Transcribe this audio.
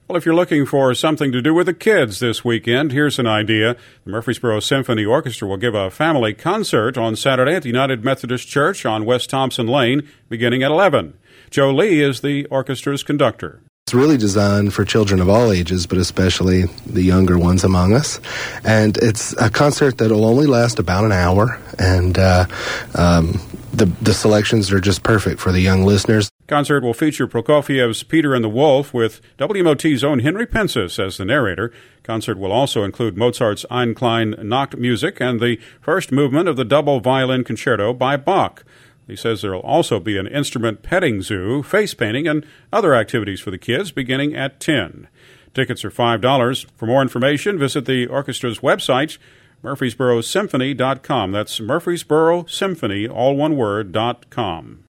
Well, if you're looking for something to do with the kids this weekend, here's an idea. The Murfreesboro Symphony Orchestra will give a family concert on Saturday at the United Methodist Church on West Thompson Lane, beginning at 11. Joe Lee is the orchestra's conductor. It's really designed for children of all ages, but especially the younger ones among us. And it's a concert that will only last about an hour, and the selections are just perfect for the young listeners. Concert will feature Prokofiev's Peter and the Wolf with WMOT's own Henry Pensis as the narrator. Concert will also include Mozart's Ein Klein Nacht music and the first movement of the double violin concerto by Bach. He says there will also be an instrument petting zoo, face painting, and other activities for the kids beginning at 10. Tickets are $5. For more information, visit the orchestra's website, murfreesborosymphony.com. That's Murfreesboro Symphony, all one word, .com.